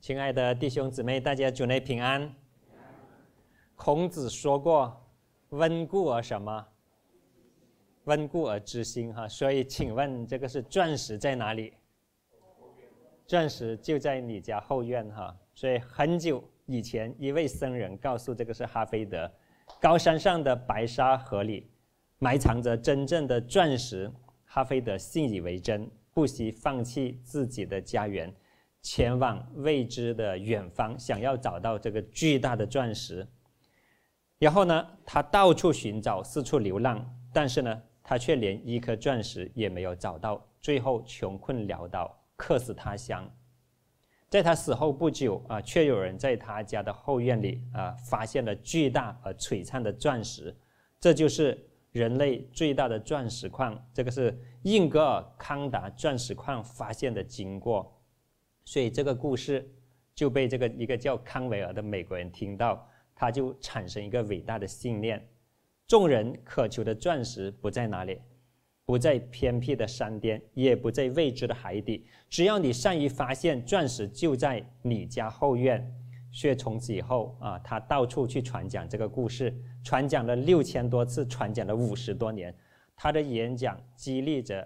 亲爱的弟兄姊妹，大家主内平安。孔子说过：“温故而什么？温故而知新。”所以，请问这个是钻石在哪里？钻石就在你家后院哈。所以很久以前，一位僧人告诉这个是哈菲德，高山上的白沙河里埋藏着真正的钻石。哈菲德信以为真，不惜放弃自己的家园，前往未知的远方，想要找到这个巨大的钻石。然后呢，他到处寻找，四处流浪，但是呢，他却连一颗钻石也没有找到，最后穷困潦倒，客死他乡。在他死后不久却有人在他家的后院里发现了巨大而璀璨的钻石，这就是人类最大的钻石矿，这个是印格尔康达钻石矿发现的经过。所以这个故事就被一个叫康维尔的美国人听到，他就产生一个伟大的信念：众人渴求的钻石不在哪里？不在偏僻的山巅，也不在未知的海底，只要你善于发现，钻石就在你家后院。所以从此以后他到处去传讲这个故事，传讲了6000多次，传讲了50多年。他的演讲激励着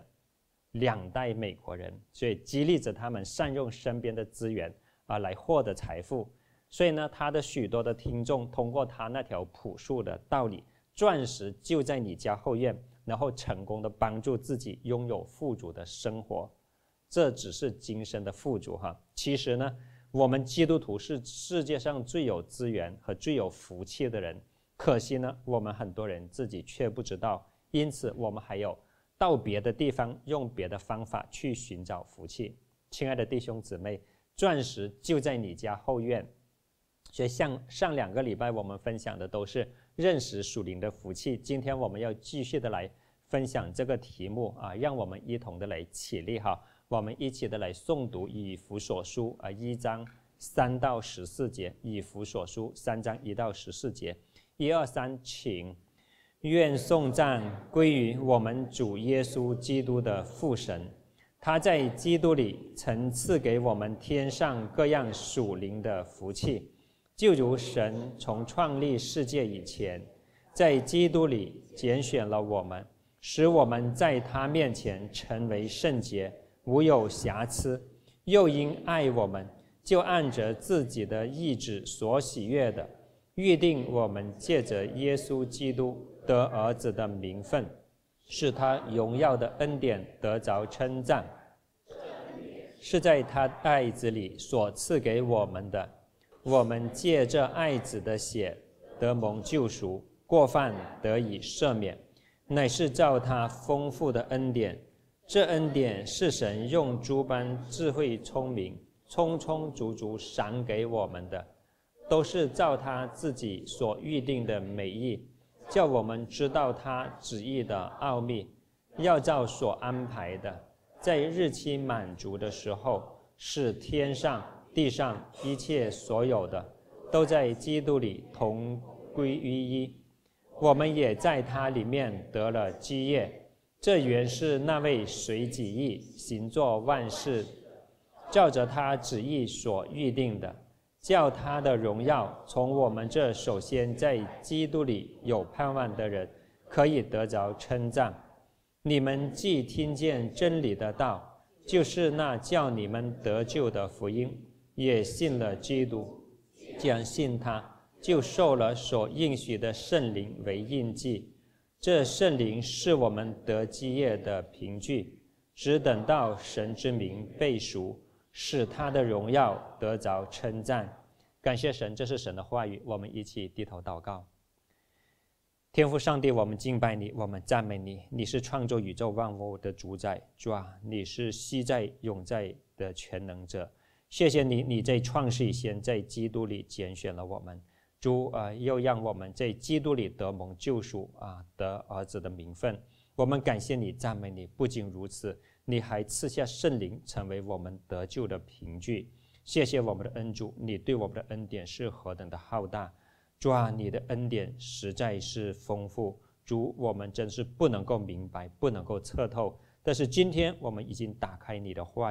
2代美国人，所以激励着他们善用身边的资源来获得财富。所以呢，他的许多的听众通过他那条朴素的道理，钻石就在你家后院，然后成功的帮助自己拥有富足的生活。这只是今生的富足其实呢，我们基督徒是世界上最有资源和最有福气的人，可惜呢，我们很多人自己却不知道，因此我们还有到别的地方用别的方法去寻找福气。亲爱的弟兄姊妹，钻石就在你家后院。所以像上2个礼拜我们分享的都是认识属灵的福气，今天我们要继续的来分享这个题目让我们一同的来起立我们一起的来诵读以弗所书1章3到14节，以弗所书3章1到14节，1、2、3，请。愿颂赞归于我们主耶稣基督的父神，他在基督里曾赐给我们天上各样属灵的福气，就如神从创立世界以前，在基督里拣选了我们，使我们在他面前成为圣洁，无有瑕疵，又因爱我们，就按着自己的意志所喜悦的，预定我们借着耶稣基督得儿子的名分，使他荣耀的恩典得着称赞，是在他爱子里所赐给我们的。我们借着爱子的血得蒙救赎，过犯得以赦免，乃是照他丰富的恩典。这恩典是神用诸般智慧聪明，充充足足赏给我们的，都是照他自己所预定的美意，叫我们知道他旨意的奥秘，要照所安排的，在日期满足的时候，使天上地上一切所有的都在基督里同归于一。我们也在他里面得了基业，这原是那位随己意行作万事，照着他旨意所预定的，叫他的荣耀从我们这首先在基督里有盼望的人可以得着称赞。你们既听见真理的道，就是那叫你们得救的福音，也信了基督，既然信他，就受了所应许的圣灵为印记。这圣灵是我们得基业的凭据，只等到神之名被赎，使他的荣耀得着称赞。感谢神，这是神的话语，我们一起低头祷告。天父上帝，我们敬拜你，我们赞美你，你是创造宇宙万物的主宰。主啊，你是昔在永在的全能者。谢谢你，你在创世以前在基督里拣选了我们。主又让我们在基督里得蒙救赎得儿子的名分。我们感谢你，赞美你。不仅如此，你还赐下圣灵成为我们得救的凭据。谢谢我们的恩主，你对我们的恩典是何等的浩大。主啊，你的恩典实在是丰富。主，我们真是不能够明白，不能够测透，但是今天我们已经打开你的话语，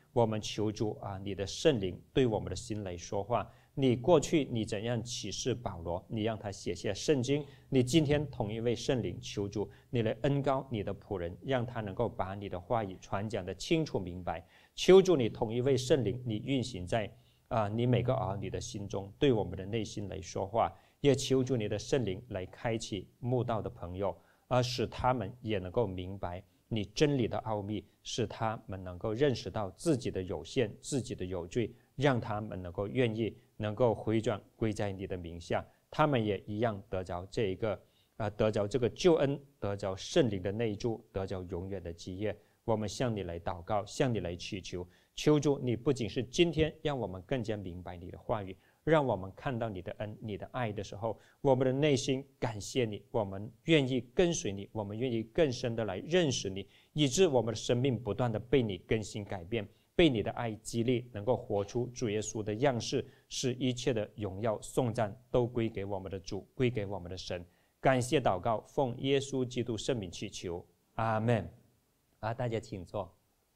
我们求主你的圣灵对我们的心来说话。你过去你怎样启示保罗，你让他写下圣经，你今天同一位圣灵，求主你来恩膏你的仆人，让他能够把你的话语传讲得清楚明白。求主你同一位圣灵，你运行在你每个儿女的心中，对我们的内心来说话。也求主你的圣灵来开启慕道的朋友，使他们也能够明白你真理的奥秘，使他们能够认识到自己的有限，自己的有罪，让他们能够愿意能够回转归在你的名下，他们也一样得着这个救恩，得着圣灵的内住，得着永远的基业。我们向你来祷告，向你来祈求，求主你不仅是今天让我们更加明白你的话语，让我们看到你的恩、你的爱的时候，我们的内心感谢你，我们愿意跟随你，我们愿意更深的来认识你，以致我们的生命不断的被你更新改变，被你的爱激励，能够活出主耶稣的样式，使一切的荣耀颂赞都归给我们的主，归给我们的神。感谢祷告，奉耶稣基督圣名祈求，阿们。大家请坐。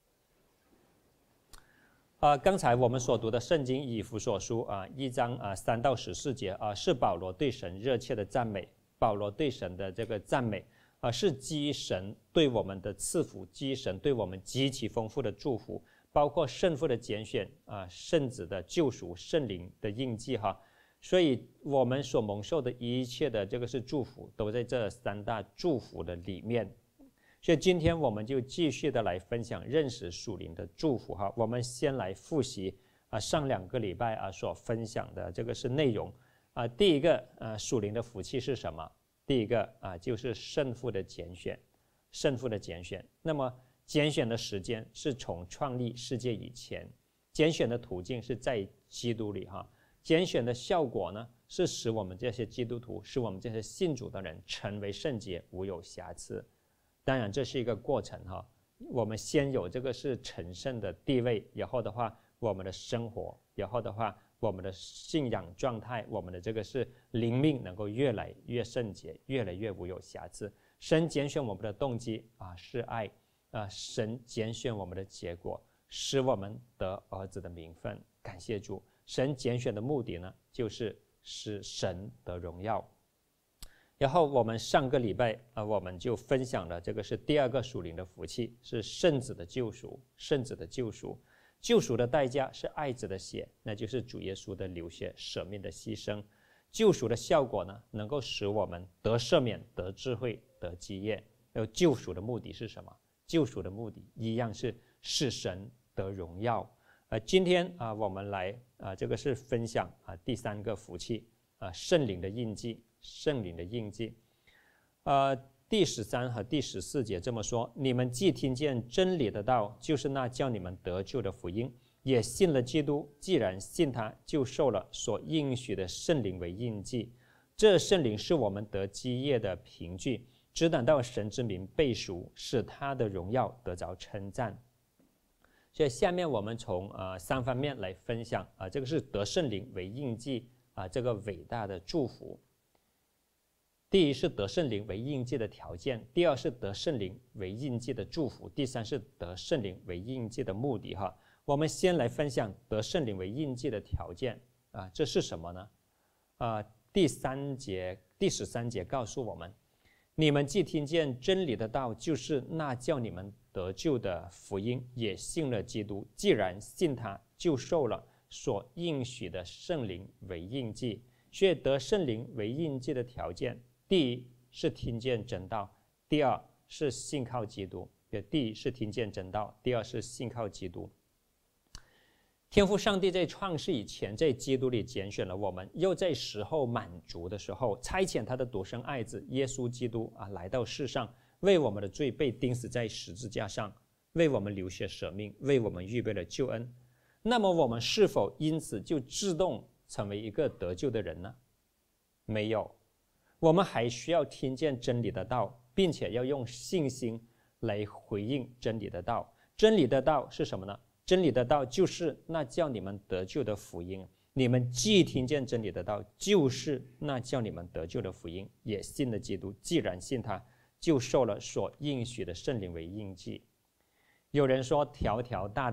刚才我们所读的圣经以弗所书1章3到14节是保罗对神热切的赞美。保罗对神的这个赞美是基于神对我们的赐福，基于神对我们极其丰富的祝福，包括圣父的拣选圣子的救赎，圣灵的印记所以我们所蒙受的一切的这个是祝福，都在这三大祝福的里面。所以今天我们就继续的来分享认识属灵的祝福我们先来复习上2个礼拜所分享的这个是内容第一个属灵的福气是什么？第一个就是圣父的拣选，圣父的拣选。那么拣选的时间是从创立世界以前，拣选的途径是在基督里拣选的效果呢是使我们这些基督徒，使我们这些信主的人成为圣洁，无有瑕疵。当然这是一个过程我们先有这个是成圣的地位，以后的话我们的生活，以后的话我们的信仰状态，我们的这个是灵命能够越来越圣洁，越来越无有瑕疵。神拣选我们的动机是爱神拣选我们的结果使我们得儿子的名分，感谢主。神拣选的目的呢就是使神得荣耀。然后我们上个礼拜我们就分享了这个是第2个属灵的福气，是圣子的救赎。圣子的救赎，救赎的代价是爱子的血，那就是主耶稣的流血舍命的牺牲。救赎的效果呢，能够使我们得赦免，得智慧，得基业。救赎的目的是什么？救赎的目的一样是使神得荣耀。今天我们来这个是分享第3个福气圣灵的印记。圣灵的印记第13和第14节这么说：你们既听见真理的道，就是那叫你们得救的福音，也信了基督，既然信他，就受了所应许的圣灵为印记。这圣灵是我们得基业的凭据，只等到神之名被赎，使他的荣耀得着称赞。所以下面我们从3方面来分享这个是得圣灵为印记这个伟大的祝福。第一是得圣灵为印记的条件，第2是得圣灵为印记的祝福，第3是得圣灵为印记的目的我们先来分享得圣灵为印记的条件这是什么呢第13节告诉我们：你们既听见真理的道，就是那叫你们得救的福音，也信了基督，既然信他，就受了所应许的圣灵为印记。所以得圣灵为印记的条件，第一是听见真道，第2是信靠基督。第一是听见真道，第2是信靠基督。天父上帝在创世以前，在基督里拣选了我们，又在时候满足的时候，差遣他的独生爱子耶稣基督来到世上，为我们的罪被钉死在十字架上，为我们流血舍命，为我们预备了救恩。那么我们是否因此就自动成为一个得救的人呢？没有，我们还需要听见真理的道，并且要用信心来回应真理的道。真理的道是什么呢？真理的道就是那叫你们得救的福音。你们既听见真理的道，就是那叫你们得救的福音，也信了基督，既然信他，就受了所应许的圣灵为印记。有人说条条大道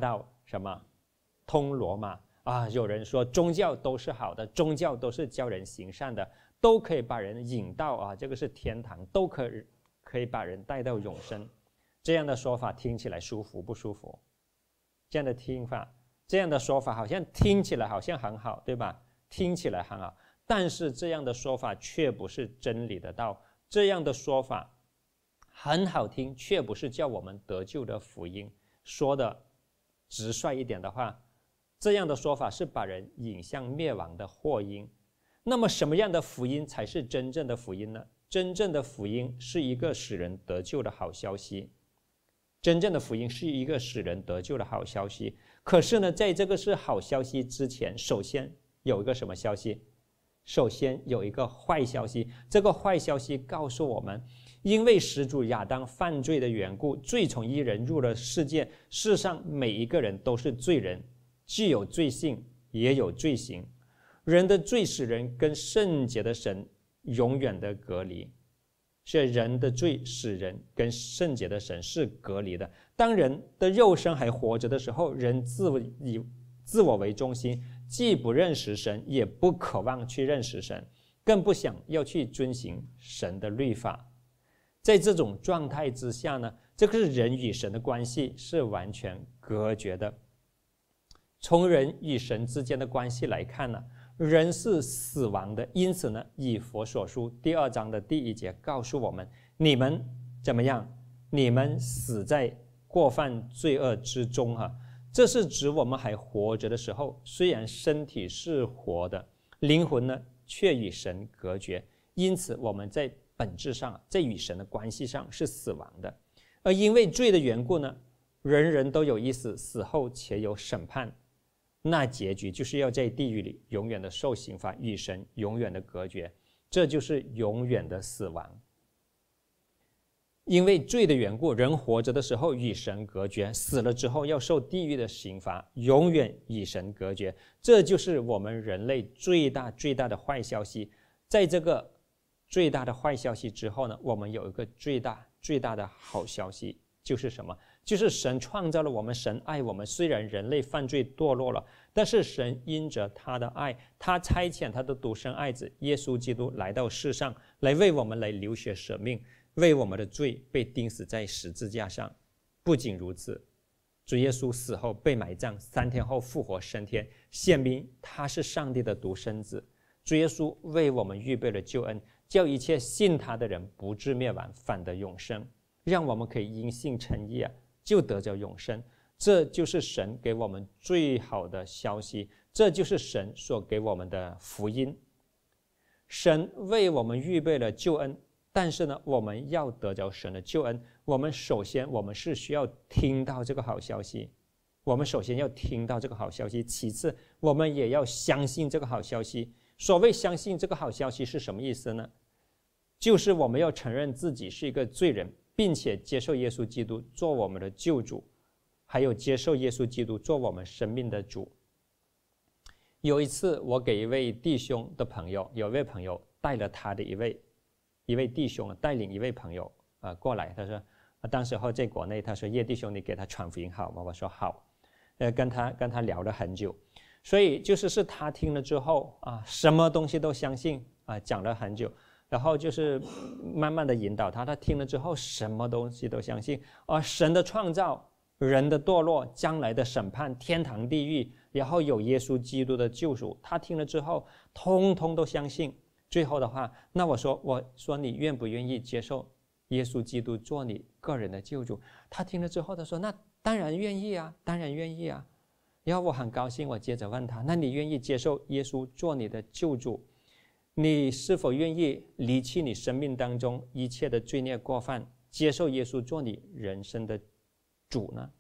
什么？通罗马啊！有人说宗教都是好的，宗教都是教人行善的，都可以把人引到啊，这个是天堂，都可以把人带到永生。这样的说法听起来舒服不舒服？这样的听法，这样的说法好像听起来好像很好，对吧？听起来很好，但是这样的说法却不是真理的道。这样的说法很好听，却不是叫我们得救的福音。说的直率一点的话，这样的说法是把人引向灭亡的祸因。那么什么样的福音才是真正的福音呢？真正的福音是一个使人得救的好消息。真正的福音是一个使人得救的好消息。可是呢，在这个是好消息之前，首先有一个什么消息？首先有一个坏消息。这个坏消息告诉我们，因为始祖亚当犯罪的缘故，罪从一人入了世界，世上每一个人都是罪人，既有罪性也有罪行。人的罪使人跟圣洁的神永远的隔离，所以人的罪使人跟圣洁的神是隔离的。当人的肉身还活着的时候，人以自我为中心，既不认识神，也不渴望去认识神，更不想要去遵行神的律法。在这种状态之下呢，这个是人与神的关系是完全隔绝的。从人与神之间的关系来看呢，人是死亡的。因此呢，以弗所书第2章的第1节告诉我们，你们怎么样？你们死在过犯罪恶之中哈。这是指我们还活着的时候，虽然身体是活的，灵魂呢却与神隔绝。因此我们在本质上，在与神的关系上是死亡的。而因为罪的缘故呢，人人都有一死，死后且有审判。那结局就是要在地狱里永远的受刑罚，与神永远的隔绝，这就是永远的死亡。因为罪的缘故，人活着的时候与神隔绝，死了之后要受地狱的刑罚，永远与神隔绝。这就是我们人类最大的坏消息。在这个最大的坏消息之后呢，我们有一个最大的好消息，就是什么？就是神创造了我们，神爱我们。虽然人类犯罪堕落了，但是神因着他的爱，他差遣他的独生爱子耶稣基督来到世上，来为我们来流血舍命，为我们的罪被钉死在十字架上。不仅如此，主耶稣死后被埋葬，3天后复活升天，显明他是上帝的独生子。主耶稣为我们预备了救恩，叫一切信他的人不至灭亡，反得永生，让我们可以因信称义就得着永生。这就是神给我们最好的消息，这就是神所给我们的福音。神为我们预备了救恩，但是呢，我们要得着神的救恩，我们首先是需要听到这个好消息。我们首先要听到这个好消息，其次我们也要相信这个好消息。所谓相信这个好消息是什么意思呢？就是我们要承认自己是一个罪人，并且接受耶稣基督做我们的救主，还有接受耶稣基督做我们生命的主。有一次我给一位弟兄的朋友，有一位朋友带了他的一位弟兄带领一位朋友过来，他说当时候在国内，他说叶弟兄你给他传福音好吗？我说好。跟他聊了很久，所以是他听了之后什么东西都相信讲了很久，然后就是慢慢的引导他听了之后什么东西都相信神的创造，人的堕落，将来的审判，天堂地狱，然后有耶稣基督的救赎，他听了之后通通都相信。最后的话，那我说你愿不愿意接受耶稣基督做你个人的救主？他听了之后他说那当然愿意啊，当然愿意啊。然后我很高兴，我接着问他，那你愿意接受耶稣做你的救主，你是否愿意离弃你生命当中一切的罪孽过犯，接受耶稣做你人生的主呢？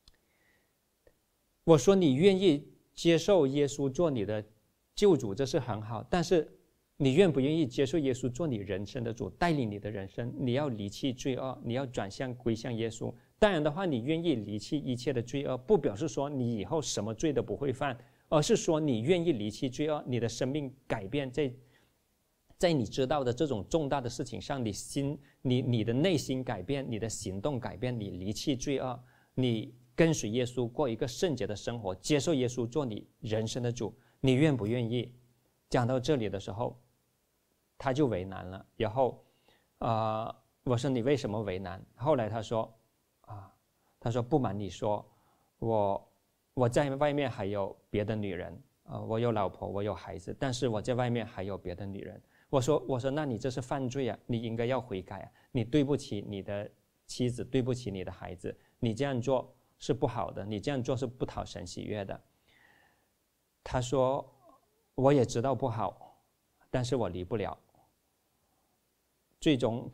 我说你愿意接受耶稣做你的救主，这是很好，但是你愿不愿意接受耶稣做你人生的主，带领你的人生？你要离弃罪恶，你要转向归向耶稣。当然的话，你愿意离弃一切的罪恶，不表示说你以后什么罪都不会犯，而是说你愿意离弃罪恶，你的生命改变，在你知道的这种重大的事情上，你的内心改变，你的行动改变，你离弃罪恶，你跟随耶稣，过一个圣洁的生活，接受耶稣做你人生的主，你愿不愿意？讲到这里的时候，他就为难了。然后，我说你为什么为难？后来他说，他说不瞒你说，我在外面还有别的女人，我有老婆，我有孩子，但是我在外面还有别的女人。我说那你这是犯罪啊，你应该要悔改啊，你对不起你的妻子，对不起你的孩子，你这样做是不好的，你这样做是不讨神喜悦的。他说我也知道不好，但是我离不了。最终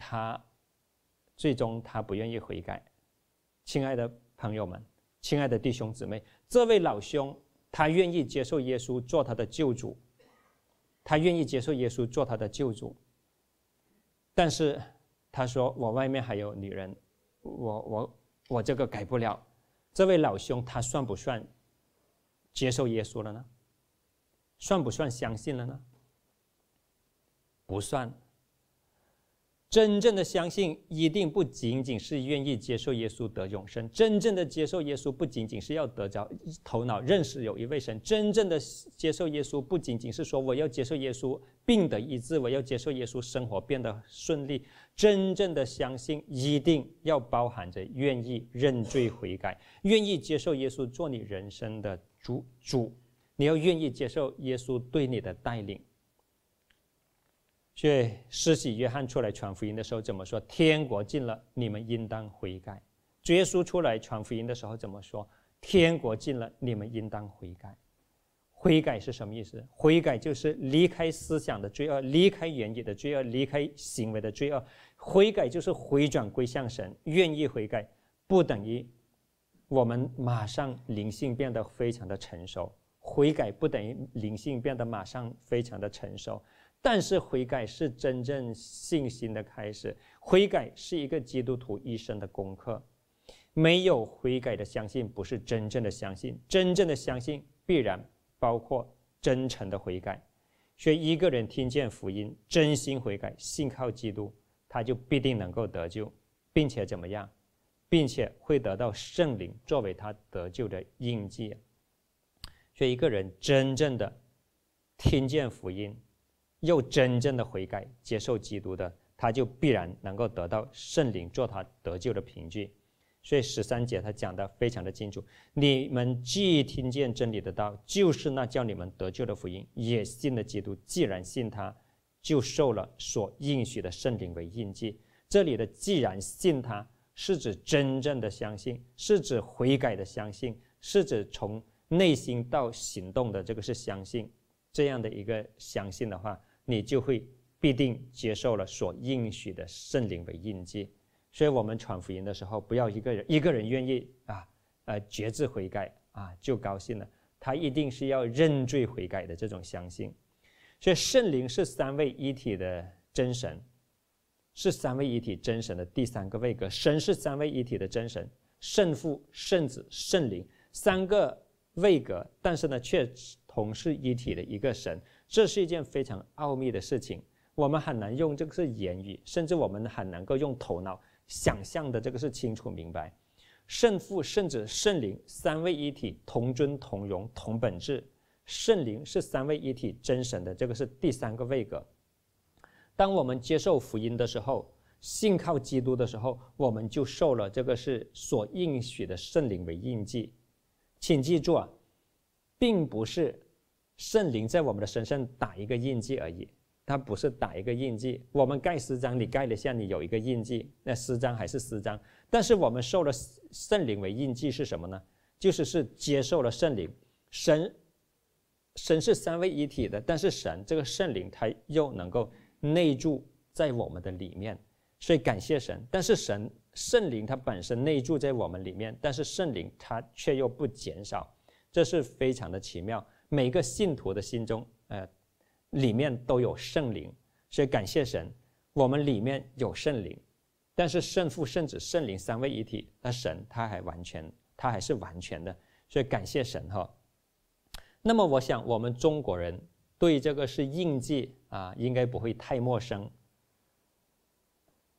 他不愿意悔改。亲爱的朋友们，亲爱的弟兄姊妹，这位老兄他愿意接受耶稣做他的救主，他愿意接受耶稣做他的救主，但是他说我外面还有女人，我这个改不了。这位老兄他算不算接受耶稣了呢？算不算相信了呢？不算。真正的相信一定不仅仅是愿意接受耶稣得永生，真正的接受耶稣不仅仅是要得着头脑认识有一位神，真正的接受耶稣不仅仅是说我要接受耶稣病得医治，我要接受耶稣生活变得顺利。真正的相信一定要包含着愿意认罪悔改，愿意接受耶稣做你人生的主，你要愿意接受耶稣对你的带领。所以施洗约翰出来传福音的时候怎么说？天国近了，你们应当悔改。主耶稣出来传福音的时候怎么说？天国近了，你们应当悔改。悔改是什么意思？悔改就是离开思想的罪恶，离开言语的罪恶，离开行为的罪恶。悔改就是回转归向神，愿意悔改，不等于我们马上灵性变得非常的成熟。悔改不等于灵性变得马上非常的成熟。但是悔改是真正信心的开始，悔改是一个基督徒一生的功课。没有悔改的相信不是真正的相信，真正的相信必然包括真诚的悔改。所以一个人听见福音，真心悔改，信靠基督，他就必定能够得救，并且怎么样？并且会得到圣灵作为他得救的印记。所以一个人真正的听见福音，又真正的悔改接受基督的，他就必然能够得到圣灵做他得救的凭据。所以13节他讲得非常的清楚，你们既听见真理的道，就是那叫你们得救的福音，也信了基督，既然信他，就受了所应许的圣灵为印记。这里的既然信他是指真正的相信，是指悔改的相信，是指从内心到行动的这个是相信。这样的一个相信的话，你就会必定接受了所应许的圣灵为印记。所以我们传福音的时候，不要一个人愿意决志悔改就高兴了，他一定是要认罪悔改的这种相信。所以圣灵是三位一体的真神，是三位一体真神的第三个位格。神是三位一体的真神，圣父、圣子、圣灵三个位格，但是呢却同是一体的一个神。这是一件非常奥秘的事情，我们很难用这个是言语，甚至我们很能够用头脑想象的这个是清楚明白。圣父、圣子、圣灵三位一体，同尊同荣同本质。圣灵是三位一体真神的这个是第三个位格。当我们接受福音的时候，信靠基督的时候，我们就受了这个是所应许的圣灵为印记。请记住并不是圣灵在我们的身上打一个印记而已，它不是打一个印记。我们盖诗章，你盖了下，你有一个印记，那诗章还是诗章。但是我们受了圣灵为印记是什么呢？就是接受了圣灵。神是三位一体的，但是神这个圣灵它又能够内住在我们的里面，所以感谢神。但是圣灵它本身内住在我们里面，但是圣灵它却又不减少，这是非常的奇妙。每个信徒的心中里面都有圣灵，所以感谢神，我们里面有圣灵。但是圣父、圣子、圣灵三位一体，那神他还是完全的，所以感谢神那么我想我们中国人对这个是印记应该不会太陌生。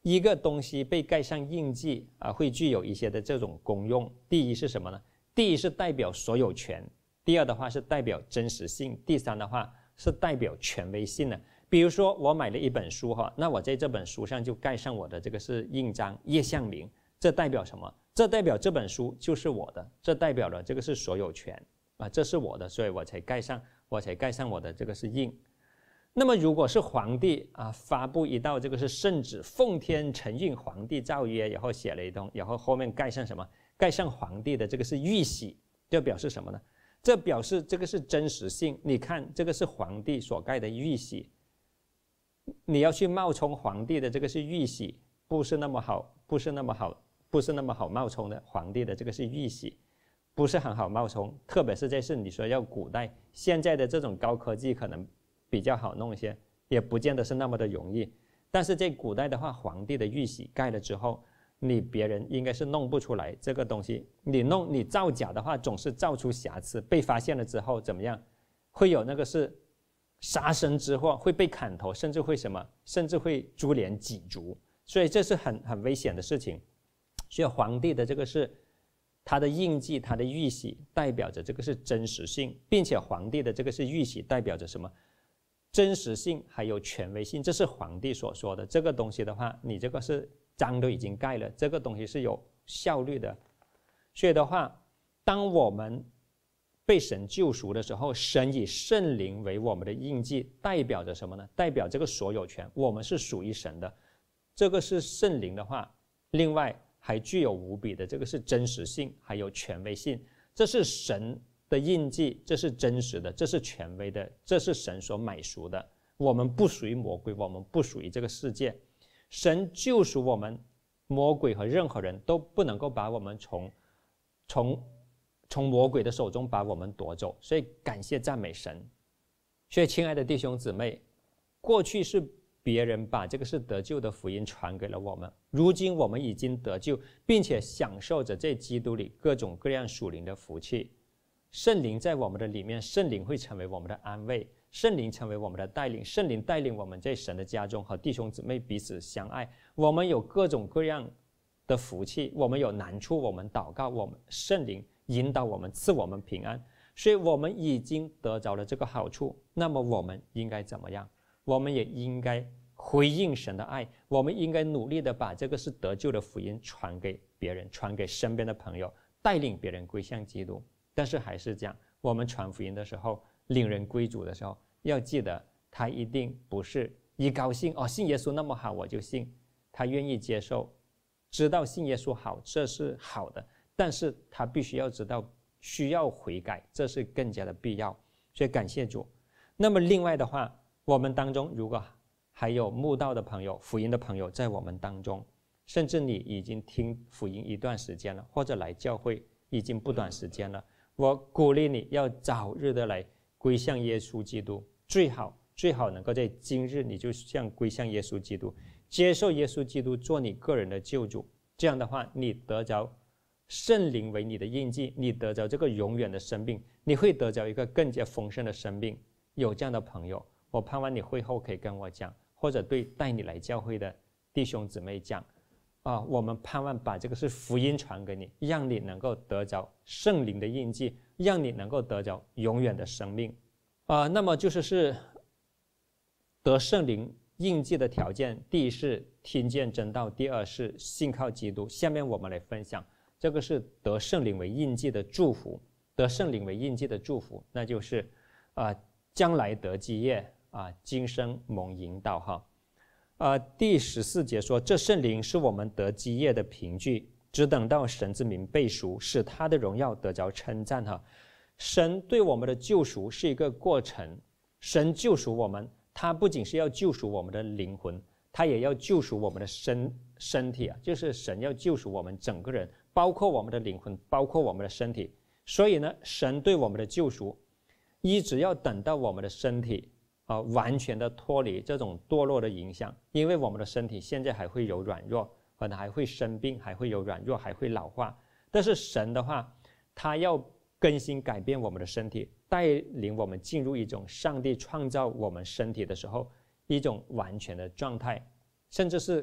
一个东西被盖上印记会具有一些的这种功用。第一是什么呢？第一是代表所有权，第二的话是代表真实性，第三的话是代表权威性的。比如说我买了一本书那我在这本书上就盖上我的这个是印章叶向明，这代表什么？这代表这本书就是我的，这代表了这个是所有权这是我的，所以我才盖上我的这个是印。那么如果是皇帝发布一道这个是圣旨，奉天承运，皇帝诏曰，然后写了一通，然后后面盖上什么？盖上皇帝的这个是玉玺，这表示什么呢？这表示这个是真实性。你看这个是皇帝所盖的玉玺，你要去冒充皇帝的这个是玉玺，不是那么好冒充的。皇帝的这个是玉玺，不是很好冒充，特别是这是你说要古代，现在的这种高科技可能比较好弄一些，也不见得是那么的容易。但是在古代的话，皇帝的玉玺盖了之后，别人应该是弄不出来这个东西。你造假的话，总是造出瑕疵，被发现了之后怎么样？会有那个是杀身之祸，会被砍头，甚至会什么？甚至会株连几族。所以这是很危险的事情。所以皇帝的这个是他的印记，他的玉玺代表着这个是真实性，并且皇帝的这个是玉玺代表着什么？真实性还有权威性，这是皇帝所说的。这个东西的话，你这个是章都已经盖了，这个东西是有效率的。所以的话，当我们被神救赎的时候，神以圣灵为我们的印记，代表着什么呢？代表这个所有权，我们是属于神的。这个是圣灵的话，另外还具有无比的这个是真实性，还有权威性。这是神的印记，这是真实的，这是权威的，这是神所买赎的。我们不属于魔鬼，我们不属于这个世界。神救赎我们，魔鬼和任何人都不能够把我们从魔鬼的手中把我们夺走。所以感谢赞美神。所以亲爱的弟兄姊妹，过去是别人把这个是得救的福音传给了我们，如今我们已经得救，并且享受着在基督里各种各样属灵的福气。圣灵在我们的里面，圣灵会成为我们的安慰，圣灵成为我们的带领，圣灵带领我们在神的家中和弟兄姊妹彼此相爱。我们有各种各样的福气，我们有难处，我们祷告，我们圣灵引导我们，赐我们平安。所以我们已经得着了这个好处，那么我们应该怎么样？我们也应该回应神的爱，我们应该努力的把这个是得救的福音传给别人，传给身边的朋友，带领别人归向基督。但是还是这样，我们传福音的时候，领人归主的时候，要记得他一定不是一高兴信耶稣那么好我就信，他愿意接受，知道信耶稣好，这是好的，但是他必须要知道需要悔改，这是更加的必要。所以感谢主。那么另外的话，我们当中如果还有慕道的朋友、福音的朋友在我们当中，甚至你已经听福音一段时间了，或者来教会已经不短时间了，我鼓励你要早日的来归向耶稣基督，最好能够在今日你就归向耶稣基督，接受耶稣基督做你个人的救主。这样的话，你得着圣灵为你的印记，你得着这个永远的生命，你会得着一个更加丰盛的生命。有这样的朋友，我盼望你会后可以跟我讲，或者对带你来教会的弟兄姊妹讲我们盼望把这个是福音传给你，让你能够得着圣灵的印记，让你能够得着永远的生命那么就是得圣灵印记的条件，第一是听见真道，第二是信靠基督。下面我们来分享这个是得圣灵为印记的祝福。得圣灵为印记的祝福，那就是将来得基业今生蒙引导第14节说，这圣灵是我们得基业的凭据，只等到神之名被赎，使他的荣耀得着称赞神对我们的救赎是一个过程，神救赎我们，他不仅是要救赎我们的灵魂，他也要救赎我们的身体就是神要救赎我们整个人，包括我们的灵魂，包括我们的身体。所以呢，神对我们的救赎一直要等到我们的身体完全的脱离这种堕落的影响，因为我们的身体现在还会有软弱，可能还会生病，还会有软弱，还会老化。但是神的话，他要更新改变我们的身体，带领我们进入一种上帝创造我们身体的时候一种完全的状态，甚至是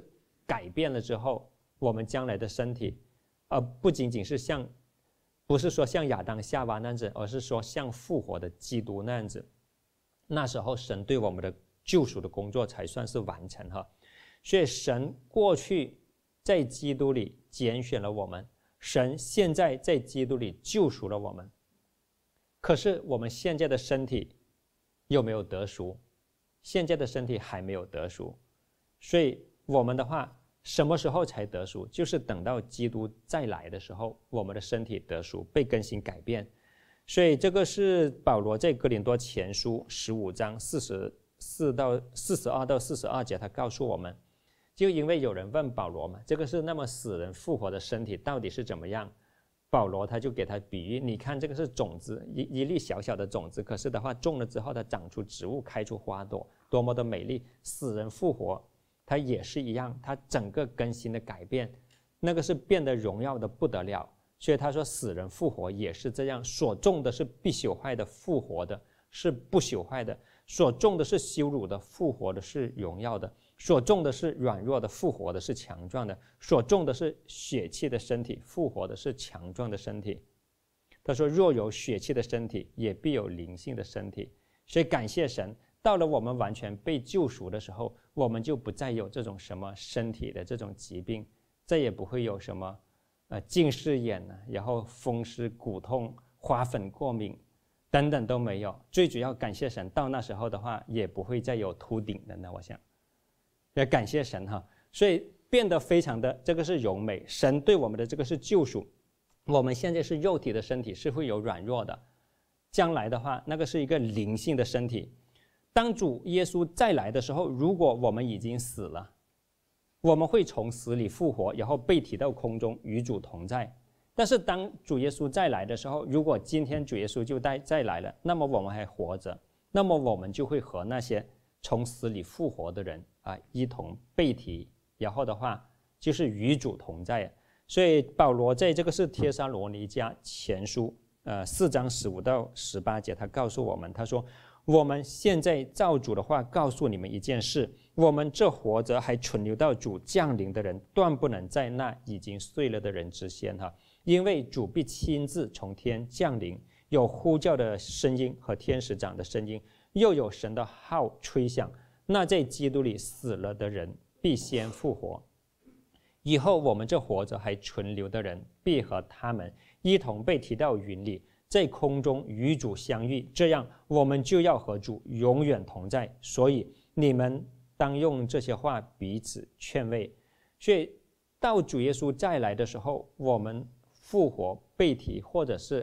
改变了之后，我们将来的身体，不仅仅是不是说像亚当夏娃那样子，而是说像复活的基督那样子。那时候神对我们的救赎的工作才算是完成哈。所以神过去在基督里拣选了我们，神现在在基督里救赎了我们。可是我们现在的身体有没有得赎？现在的身体还没有得赎。所以我们的话什么时候才得赎？就是等到基督再来的时候，我们的身体得赎，被更新改变。所以这个是保罗在哥林多前书15章42到42节，他告诉我们，就因为有人问保罗嘛，这个是那么死人复活的身体到底是怎么样？保罗他就给他比喻，你看这个是种子，一粒小小的种子，可是的话种了之后它长出植物，开出花朵，多么的美丽。死人复活它也是一样，它整个更新的改变，那个是变得荣耀的不得了。所以他说死人复活也是这样，所种的是必朽坏的，复活的是不朽坏的；所种的是羞辱的，复活的是荣耀的；所种的是软弱的，复活的是强壮的；所种的是血气的身体，复活的是强壮的身体。他说若有血气的身体，也必有灵性的身体。所以感谢神，到了我们完全被救赎的时候，我们就不再有这种什么身体的这种疾病，再也不会有什么近视眼然后风湿骨痛、花粉过敏等等都没有。最主要感谢神，到那时候的话也不会再有秃顶的呢。我想也感谢神哈，所以变得非常的这个是荣美。神对我们的这个是救赎，我们现在是肉体的身体，是会有软弱的。将来的话，那个是一个灵性的身体。当主耶稣再来的时候，如果我们已经死了，我们会从死里复活，然后被提到空中与主同在。但是当主耶稣再来的时候，如果今天主耶稣就再来了，那么我们还活着，那么我们就会和那些从死里复活的人一同被提，然后的话就是与主同在。所以保罗在这个是帖撒罗尼迦前书4章15到18节，他告诉我们，他说我们现在照主的话告诉你们一件事，我们这活着还存留到主降临的人，断不能在那已经睡了的人之先哈。因为主必亲自从天降临，有呼叫的声音和天使长的声音，又有神的号吹响，那在基督里死了的人必先复活。以后我们这活着还存留的人，必和他们一同被提到云里，在空中与主相遇，这样我们就要和主永远同在。所以你们当用这些话彼此劝慰。所以到主耶稣再来的时候，我们复活被提，或者是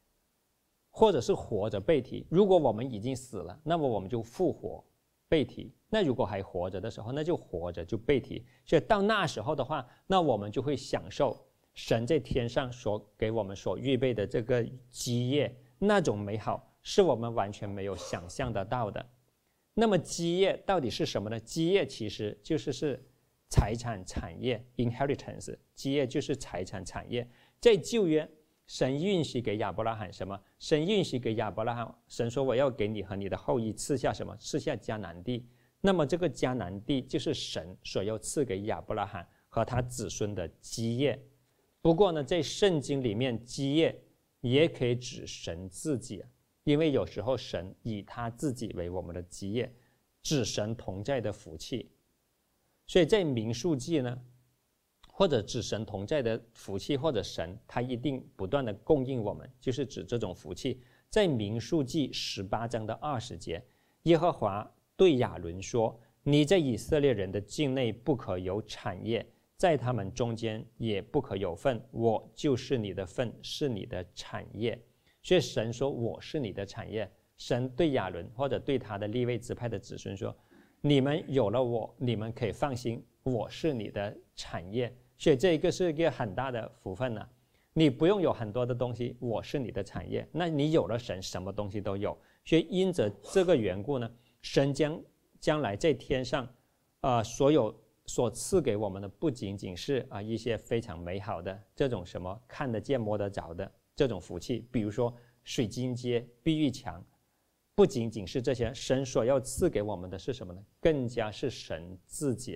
活着被提。如果我们已经死了，那么我们就复活被提；那如果还活着的时候，那就活着就被提。所以到那时候的话，那我们就会享受神在天上所给我们所预备的这个基业，那种美好是我们完全没有想象得到的。那么基业到底是什么呢？基业其实就是财产产业 inheritance， 基业就是财产产业。在旧约，神允许给亚伯拉罕什么？神允许给亚伯拉罕，神说我要给你和你的后裔赐下什么？赐下迦南地。那么这个迦南地就是神所要赐给亚伯拉罕和他子孙的基业。不过呢，在圣经里面，基业也可以指神自己，因为有时候神以他自己为我们的基业，指神同在的福气。所以在民数记呢，或者指神同在的福气，或者神他一定不断的供应我们，就是指这种福气。在民数记18章的20节，耶和华对亚伦说，你在以色列人的境内不可有产业，在他们中间也不可有份，我就是你的份，是你的产业。所以神说我是你的产业。神对亚伦或者对他的利未支派的子孙说，你们有了我，你们可以放心，我是你的产业。所以这一个是一个很大的福分呢。你不用有很多的东西，我是你的产业。那你有了神，什么东西都有。所以因着这个缘故呢，神将来在天上所赐给我们的不仅仅是一些非常美好的这种什么看得见摸得着的这种福气，比如说水晶街、碧玉墙，不仅仅是这些，神所要赐给我们的是什么呢？更加是神自己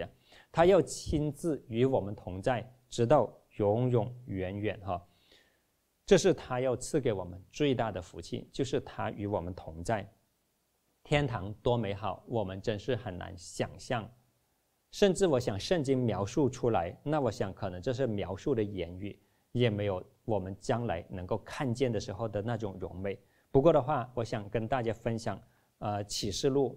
他要亲自与我们同在，直到永永远远哈。这是他要赐给我们最大的福气，就是他与我们同在。天堂多美好，我们真是很难想象。甚至我想圣经描述出来，那我想可能这是描述的言语，也没有我们将来能够看见的时候的那种荣美。不过的话，我想跟大家分享启示录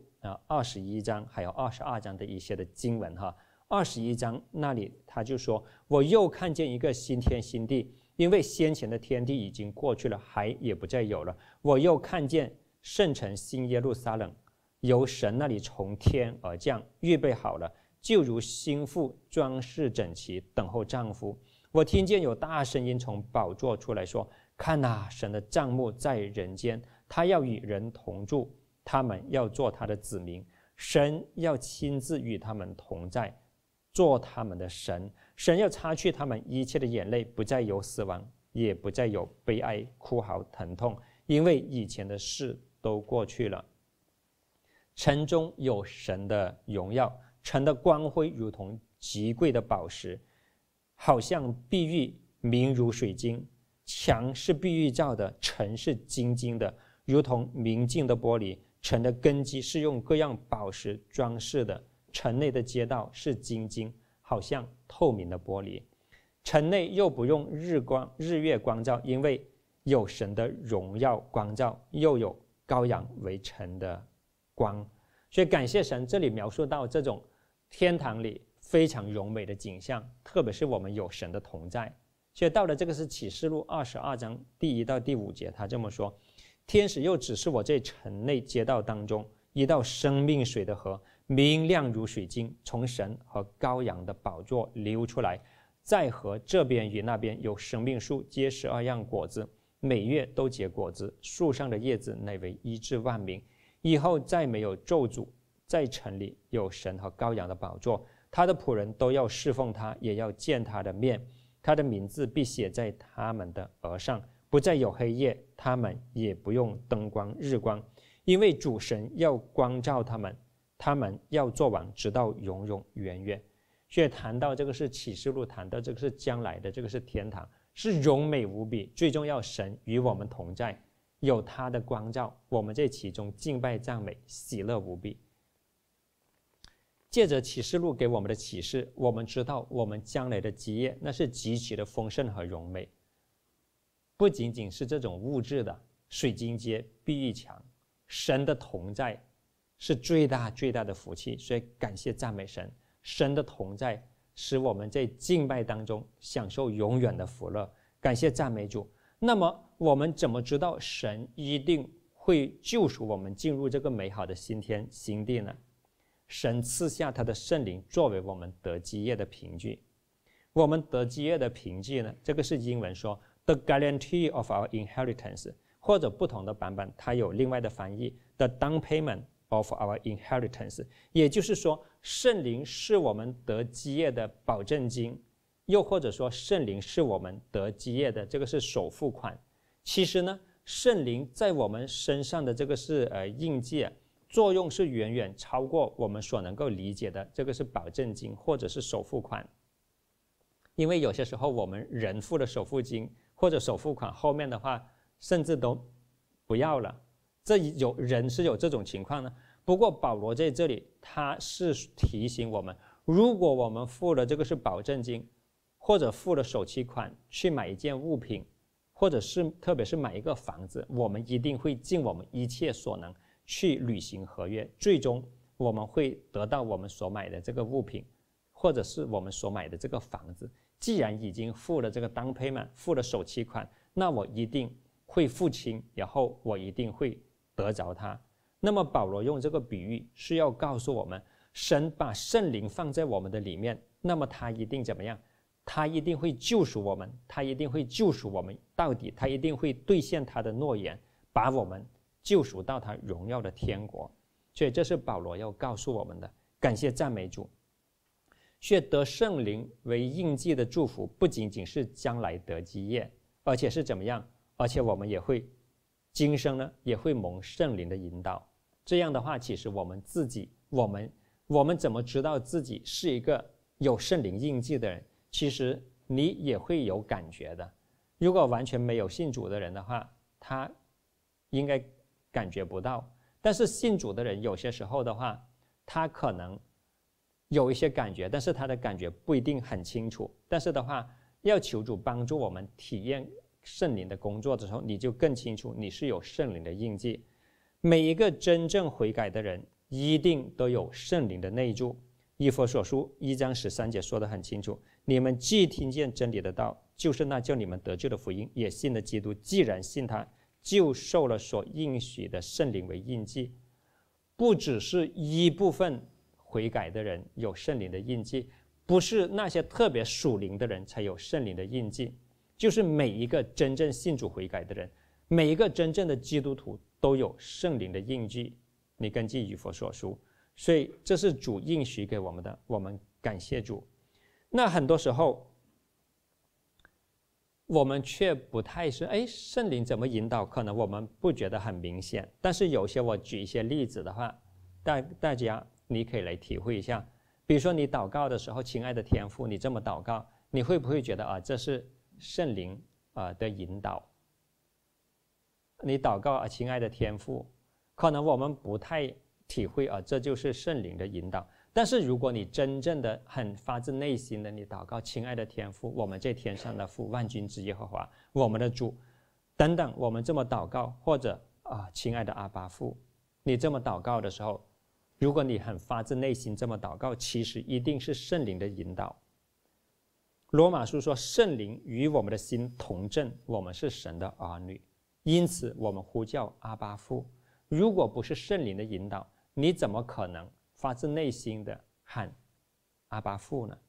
21章还有22章的一些的经文哈。21章那里他就说，我又看见一个新天新地，因为先前的天地已经过去了，海也不再有了。我又看见圣城新耶路撒冷由神那里从天而降，预备好了，就如新妇装饰整齐，等候丈夫。我听见有大声音从宝座出来说，看哪，神的帐幕在人间，他要与人同住，他们要做他的子民，神要亲自与他们同在，做他们的神。神要擦去他们一切的眼泪，不再有死亡，也不再有悲哀、哭嚎、疼痛，因为以前的事都过去了。城中有神的荣耀，城的光辉如同极贵的宝石，好像碧玉，明如水晶。墙是碧玉造的，城是晶晶的，如同明镜的玻璃。城的根基是用各样宝石装饰的，城内的街道是晶晶，好像透明的玻璃。城内又不用日月光照，因为有神的荣耀光照，又有羔羊为城的光。所以感谢神，这里描述到这种天堂里非常荣美的景象，特别是我们有神的同在。所以到了这个是启示录22章第1到第5节，他这么说，天使又指示我这城内街道当中一道生命水的河，明亮如水晶，从神和羔羊的宝座流出来。在河这边与那边有生命树，结12样果子，每月都结果子，树上的叶子乃为医治万民。以后再没有咒诅，在城里有神和羔羊的宝座，他的仆人都要侍奉他，也要见他的面。他的名字必写在他们的额上，不再有黑夜，他们也不用灯光日光，因为主神要光照他们，他们要做王，直到永永远远。所以谈到这个是启示录，谈到这个是将来的，这个是天堂，是荣美无比。最重要，神与我们同在，有他的光照，我们在其中敬拜赞美，喜乐无比。借着启示录给我们的启示，我们知道我们将来的基业那是极其的丰盛和荣美，不仅仅是这种物质的水晶街、碧玉墙，神的同在是最大最大的福气。所以感谢赞美神，神的同在使我们在敬拜当中享受永远的福乐。感谢赞美主。那么我们怎么知道神一定会救赎我们进入这个美好的新天新地呢？神赐下他的圣灵作为我们得基业的凭据。我们得基业的凭据呢，这个是英文说 the guarantee of our inheritance， 或者不同的版本它有另外的翻译 the down payment of our inheritance， 也就是说圣灵是我们得基业的保证金，又或者说圣灵是我们得基业的这个是首付款。其实呢，圣灵在我们身上的这个是印记作用是远远超过我们所能够理解的，这个是保证金或者是首付款。因为有些时候我们人付的首付金或者首付款后面的话甚至都不要了，这有人是有这种情况呢。不过保罗在这里他是提醒我们，如果我们付了这个是保证金，或者付了首期款去买一件物品，或者是特别是买一个房子，我们一定会尽我们一切所能去履行合约，最终我们会得到我们所买的这个物品，或者是我们所买的这个房子。既然已经付了这个down payment，付了首期款，那我一定会付清，然后我一定会得着它。那么保罗用这个比喻是要告诉我们，神把圣灵放在我们的里面，那么他一定怎么样？他一定会救赎我们，他一定会救赎我们到底，他一定会兑现他的诺言，把我们救赎到他荣耀的天国。所以这是保罗要告诉我们的。感谢赞美主。所以得圣灵为印记的祝福，不仅仅是将来得基业，而且是怎么样？而且我们也会今生呢也会蒙圣灵的引导。这样的话，其实我们自己，我们怎么知道自己是一个有圣灵印记的人，其实你也会有感觉的。如果完全没有信主的人的话，他应该感觉不到。但是信主的人有些时候的话，他可能有一些感觉，但是他的感觉不一定很清楚。但是的话，要求主帮助我们体验圣灵的工作的时候，你就更清楚你是有圣灵的印记。每一个真正悔改的人一定都有圣灵的内住。以弗所书1章13节说得很清楚，你们既听见真理的道，就是那叫你们得救的福音，也信了基督，既然信他，就受了所应许的圣灵为印记。不只是一部分悔改的人有圣灵的印记，不是那些特别属灵的人才有圣灵的印记，就是每一个真正信主悔改的人，每一个真正的基督徒都有圣灵的印记。你根据以弗所书，所以这是主应许给我们的，我们感谢主。那很多时候我们却不太是，圣灵怎么引导，可能我们不觉得很明显。但是有些我举一些例子的话，大家你可以来体会一下。比如说你祷告的时候，亲爱的天父，你这么祷告，你会不会觉得这是圣灵的引导？你祷告亲爱的天父，可能我们不太体会这就是圣灵的引导。但是如果你真正的很发自内心的你祷告，亲爱的天父，我们在天上的父，万军之耶和华，我们的主等等，我们这么祷告，或者亲爱的阿爸父，你这么祷告的时候，如果你很发自内心这么祷告，其实一定是圣灵的引导。罗马书说，圣灵与我们的心同证，我们是神的儿女，因此我们呼叫阿爸父。如果不是圣灵的引导，你怎么可能发自内心的喊阿爸父呢？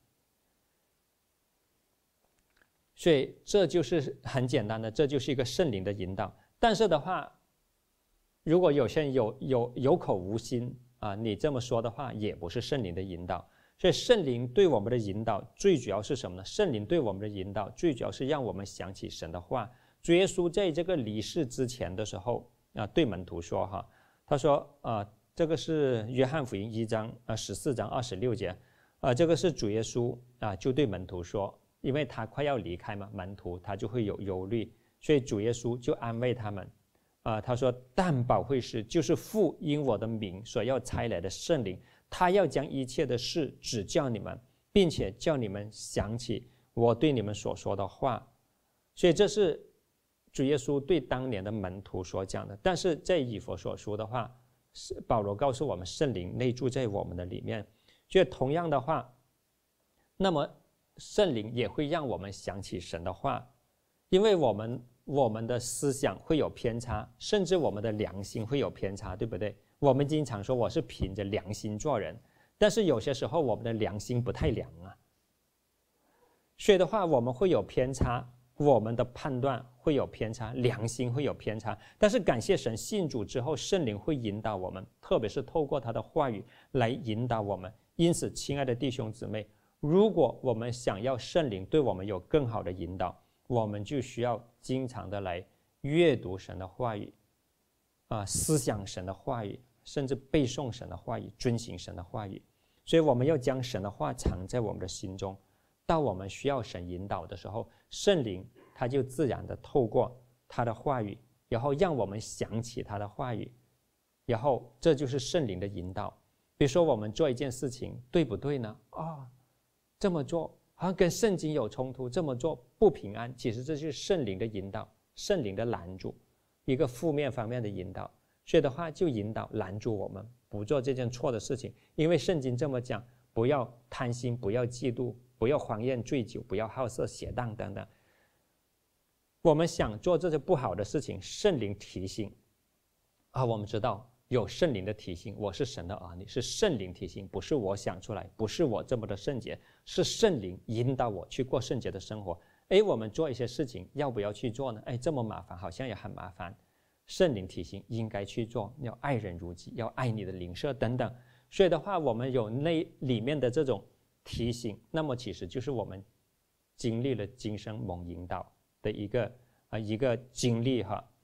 所以这就是很简单的，这就是一个圣灵的引导。但是的话，如果有些人有口无心你这么说的话，也不是圣灵的引导。所以圣灵对我们的引导最主要是什么呢？圣灵对我们的引导最主要是让我们想起神的话。主耶稣在这个离世之前的时候对门徒说他说这个是约翰福音1章14章26节这个是主耶稣就对门徒说，因为他快要离开嘛，门徒他就会有忧虑，所以主耶稣就安慰他们他说，但保惠师就是父因我的名所要差来的圣灵，他要将一切的事指教你们，并且叫你们想起我对你们所说的话。所以这是主耶稣对当年的门徒所讲的。但是在以弗所书的话，保罗告诉我们圣灵内住在我们的里面，所以同样的话，那么圣灵也会让我们想起神的话，因为我们的思想会有偏差，甚至我们的良心会有偏差，对不对？我们经常说我是凭着良心做人，但是有些时候我们的良心不太良所以的话我们会有偏差，我们的判断会有偏差，良心会有偏差。但是感谢神，信主之后圣灵会引导我们，特别是透过他的话语来引导我们。因此亲爱的弟兄姊妹，如果我们想要圣灵对我们有更好的引导，我们就需要经常的来阅读神的话语思想神的话语，甚至背诵神的话语，遵行神的话语。所以我们要将神的话藏在我们的心中，到我们需要神引导的时候，圣灵他就自然的透过他的话语，然后让我们想起他的话语，然后这就是圣灵的引导。比如说我们做一件事情对不对呢？这么做好像跟圣经有冲突，这么做不平安，其实这就是圣灵的引导，圣灵的拦阻，一个负面方面的引导。所以的话就引导拦住我们不做这件错的事情，因为圣经这么讲，不要贪心，不要嫉妒，不要荒宴醉酒，不要好色邪荡等等。我们想做这些不好的事情，圣灵提醒我们知道有圣灵的提醒，我是神的儿女，是圣灵提醒，不是我想出来，不是我这么的圣洁，是圣灵引导我去过圣洁的生活。我们做一些事情要不要去做呢？这么麻烦，好像也很麻烦。圣灵提醒应该去做，要爱人如己，要爱你的邻舍等等。所以的话我们有里面的这种提醒，那么其实就是我们经历了今生蒙引导的一个经历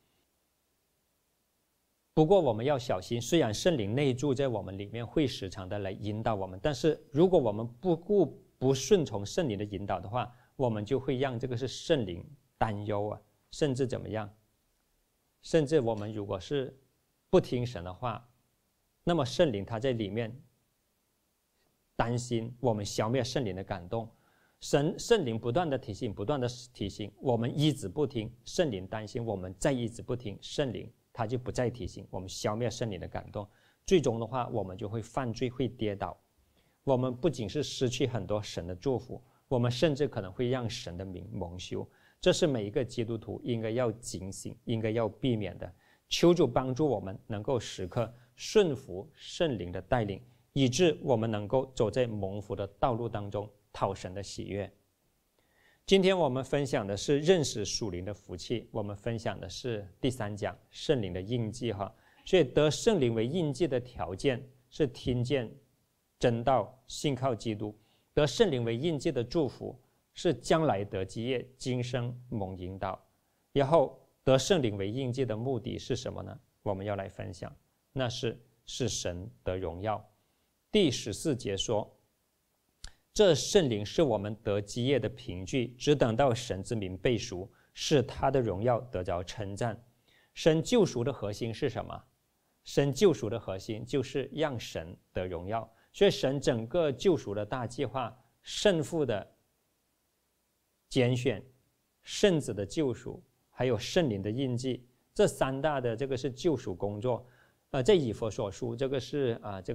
不过我们要小心，虽然圣灵内住在我们里面，会时常的来引导我们，但是如果我们不不顺从圣灵的引导的话，我们就会让这个是圣灵担忧啊，甚至怎么样？甚至我们如果是不听神的话，那么圣灵他在里面担心我们消灭圣灵的感动，圣灵不断的提醒，不断的提醒，我们一直不听，圣灵担心我们再一直不听，圣灵他就不再提醒我们，消灭圣灵的感动，最终的话我们就会犯罪，会跌倒。我们不仅是失去很多神的祝福，我们甚至可能会让神的名蒙羞。这是每一个基督徒应该要警醒，应该要避免的。求主帮助我们能够时刻顺服圣灵的带领，以致我们能够走在蒙福的道路当中，讨神的喜悦。今天我们分享的是认识属灵的福气，我们分享的是第3讲圣灵的印记哈。所以得圣灵为印记的条件是听见真道，信靠基督。得圣灵为印记的祝福是将来得基业，今生蒙引导。然后得圣灵为印记的目的是什么呢？我们要来分享，那是使神得荣耀。第14节说，这圣灵是我们得基业的凭据，只等到神之名被赎，使他的荣耀得着称赞。神救赎的核心是什么？神救赎的核心就是让神得荣耀。所以神整个救赎的大计划，圣父的拣选，圣子的救赎，还有圣灵的印记，这3大的这个是救赎工作。在以弗所书这个是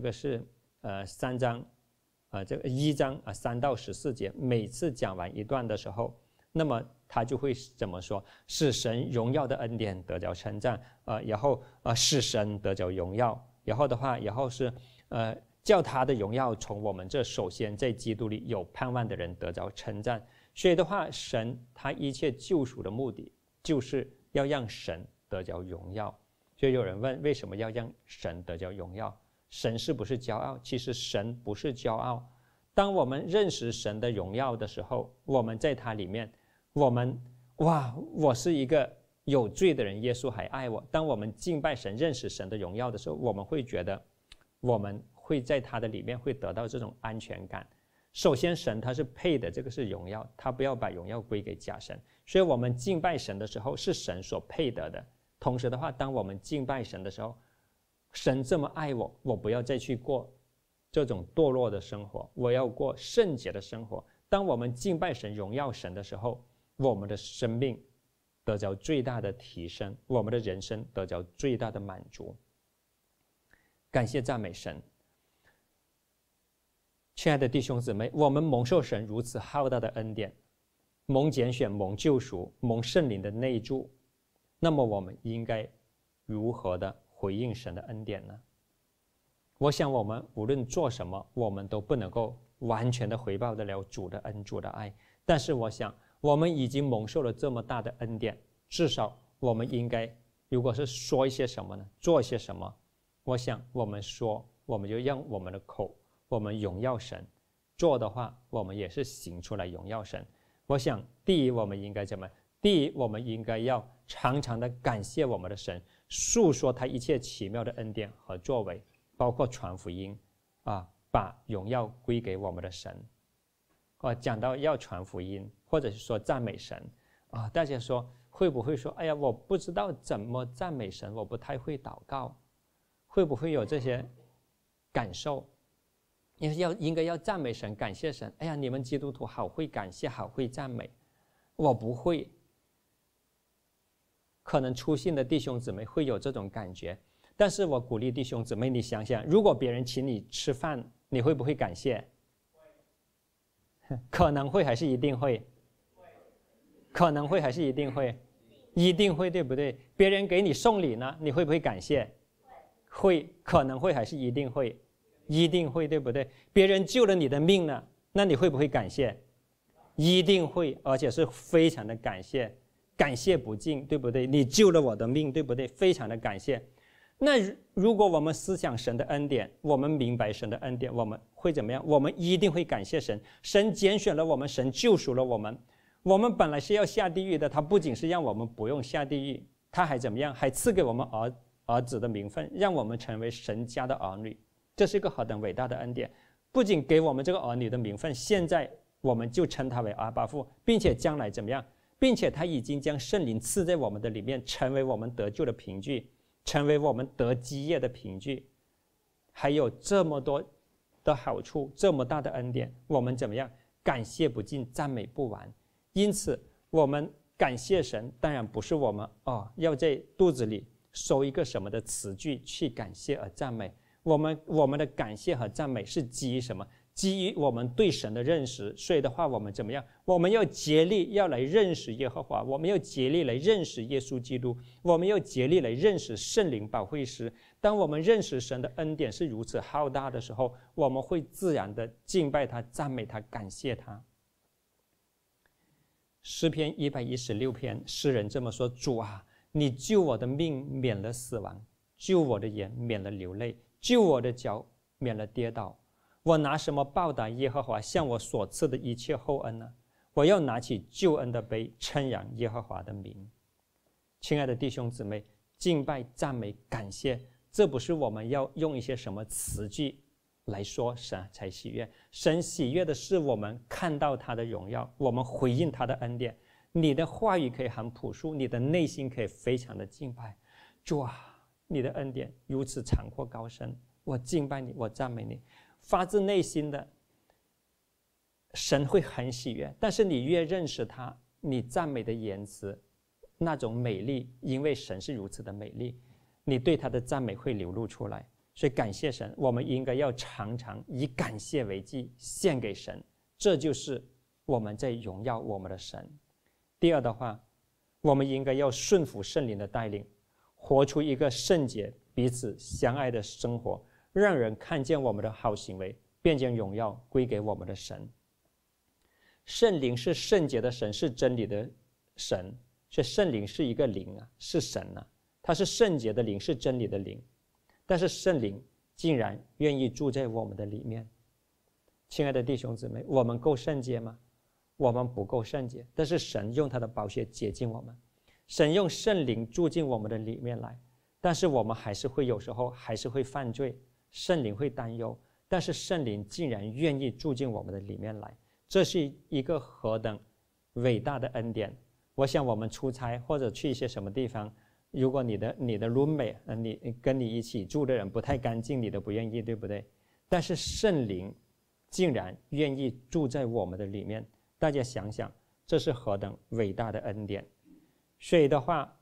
3章这个1章3到14节，每次讲完一段的时候，那么他就会怎么说？使神荣耀的恩典得着称赞，然后使神得着荣耀，然后的话，然后是叫他的荣耀从我们这首先在基督里有盼望的人得着称赞。所以的话，神他一切救赎的目的就是要让神得着荣耀。所以有人问，为什么要让神得着荣耀？神是不是骄傲？其实神不是骄傲。当我们认识神的荣耀的时候，我们在他里面，我是一个有罪的人，耶稣还爱我。当我们敬拜神，认识神的荣耀的时候，我们会觉得我们会在他的里面会得到这种安全感。首先神他是配的，这个是荣耀，他不要把荣耀归给假神。所以我们敬拜神的时候是神所配得的。同时的话，当我们敬拜神的时候，神这么爱我，我不要再去过这种堕落的生活，我要过圣洁的生活。当我们敬拜神，荣耀神的时候，我们的生命得着最大的提升，我们的人生得着最大的满足。感谢赞美神。亲爱的弟兄姊妹，我们蒙受神如此浩大的恩典，蒙拣选，蒙救赎，蒙圣灵的内住，那么我们应该如何的回应神的恩典呢？我想我们无论做什么，我们都不能够完全的回报得了主的恩，主的爱。但是我想我们已经蒙受了这么大的恩典，至少我们应该，如果是说一些什么呢，做一些什么，我想我们说，我们就让我们的口，我们荣耀神；做的话，我们也是行出来荣耀神。我想第一，我们应该怎么？第一，我们应该要常常的感谢我们的神，述说他一切奇妙的恩典和作为，包括传福音把荣耀归给我们的神。讲到要传福音，或者是说赞美神大家说会不会说，哎呀，我不知道怎么赞美神，我不太会祷告，会不会有这些感受？应该要赞美神，感谢神。哎呀，你们基督徒好会感谢，好会赞美，我不会。可能初信的弟兄姊妹会有这种感觉，但是我鼓励弟兄姊妹，你想想，如果别人请你吃饭，你会不会感谢？可能会还是一定会？可能会还是一定会？一定会，对不对？别人给你送礼呢，你会不会感谢？会。可能会还是一定会？一定会，对不对？别人救了你的命呢，那你会不会感谢？一定会，而且是非常的感谢，感谢不尽，对不对？你救了我的命，对不对？非常的感谢。那如果我们思想神的恩典，我们明白神的恩典，我们会怎么样？我们一定会感谢神。神拣选了我们，神救赎了我们。我们本来是要下地狱的，他不仅是让我们不用下地狱，他还怎么样？还赐给我们儿子的名分，让我们成为神家的儿女。这是一个何等伟大的恩典！ 不仅给我们这个儿女的名分，现在我们就称他为阿爸父，并且将来怎么样？并且他已经将圣灵赐在我们的里面，成为我们得救的凭据，成为我们得基业的凭据，还有这么多的好处，这么大的恩典，我们怎么样？感谢不尽，赞美不完。因此我们感谢神，当然不是我们要在肚子里收一个什么的词句去感谢而赞美。我们的感谢和赞美是基于什么？基于我们对神的认识。所以的话，我们怎么样？我们要竭力要来认识耶和华，我们要竭力来认识耶稣基督，我们要竭力来认识圣灵保惠师。当我们认识神的恩典是如此浩大的时候，我们会自然的敬拜他、赞美他、感谢他。诗篇116篇，诗人这么说：主啊，你救我的命免了死亡，救我的眼免了流泪，救我的脚免了跌倒。我拿什么报答耶和华向我所赐的一切厚恩呢？我要拿起救恩的杯，称扬耶和华的名。亲爱的弟兄姊妹，敬拜、赞美、感谢，这不是我们要用一些什么词句来说神才喜悦。神喜悦的是我们看到他的荣耀，我们回应他的恩典。你的话语可以很朴素，你的内心可以非常的敬拜。主啊，你的恩典如此长阔高深，我敬拜你，我赞美你。发自内心的，神会很喜悦。但是你越认识他，你赞美的言辞那种美丽，因为神是如此的美丽，你对他的赞美会流露出来。所以感谢神，我们应该要常常以感谢为祭献给神，这就是我们在荣耀我们的神。第二的话，我们应该要顺服圣灵的带领，活出一个圣洁彼此相爱的生活，让人看见我们的好行为，便将荣耀归给我们的神。圣灵是圣洁的神，是真理的神，所以圣灵是一个灵啊，是神啊，它是圣洁的灵，是真理的灵。但是圣灵竟然愿意住在我们的里面。亲爱的弟兄姊妹，我们够圣洁吗？我们不够圣洁，但是神用他的宝血洁净我们，神用圣灵住进我们的里面来。但是我们还是会有时候还是会犯罪，圣灵会担忧，但是圣灵竟然愿意住进我们的里面来，这是一个何等伟大的恩典。我想我们出差或者去一些什么地方，如果你的 roommate 你跟你一起住的人不太干净，你都不愿意，对不对？但是圣灵竟然愿意住在我们的里面，大家想想，这是何等伟大的恩典。所以的话，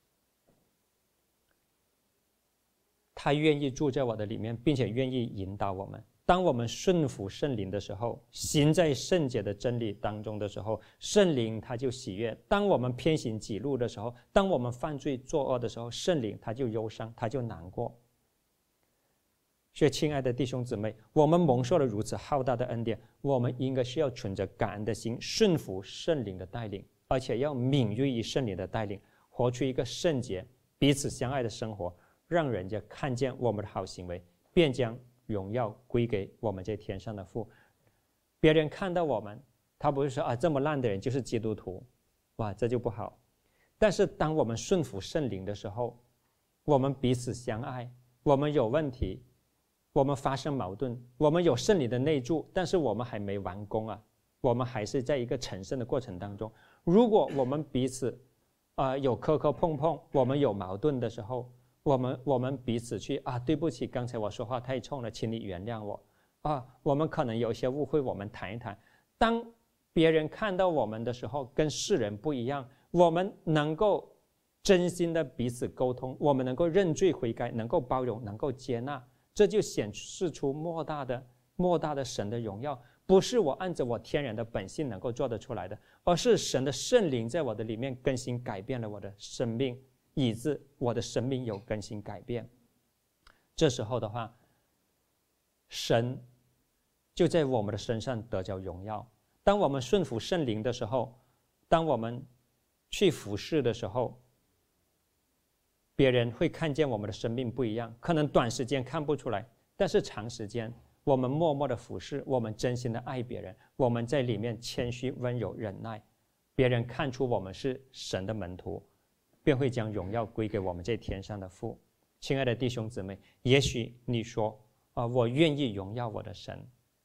他愿意住在我的里面，并且愿意引导我们。当我们顺服圣灵的时候，行在圣洁的真理当中的时候，圣灵他就喜悦。当我们偏行己路的时候，当我们犯罪作恶的时候，圣灵他就忧伤，他就难过。所以亲爱的弟兄姊妹，我们蒙受了如此浩大的恩典，我们应该是要存着感恩的心，顺服圣灵的带领，而且要敏锐于圣灵的带领，活出一个圣洁彼此相爱的生活，让人家看见我们的好行为，便将荣耀归给我们在天上的父。别人看到我们，他不会说啊，这么烂的人就是基督徒，哇，这就不好。但是当我们顺服圣灵的时候，我们彼此相爱，我们有问题，我们发生矛盾，我们有圣灵的内住，但是我们还没完工啊，我们还是在一个成圣的过程当中。如果我们彼此有磕磕碰碰，我们有矛盾的时候，我们彼此去对不起，刚才我说话太冲了，请你原谅我我们可能有一些误会，我们谈一谈。当别人看到我们的时候，跟世人不一样，我们能够真心的彼此沟通，我们能够认罪悔改，能够包容，能够接纳，这就显示出莫大的神的荣耀。不是我按着我天然的本性能够做得出来的，而是神的圣灵在我的里面更新改变了我的生命，以致我的生命有更新改变。这时候的话，神就在我们的身上得着荣耀。当我们顺服圣灵的时候，当我们去服侍的时候，别人会看见我们的生命不一样，可能短时间看不出来，但是长时间我们默默的服侍，我们真心的爱别人，我们在里面谦虚温柔忍耐，别人看出我们是神的门徒，便会将荣耀归给我们在天上的父。亲爱的弟兄姊妹，也许你说我愿意荣耀我的神，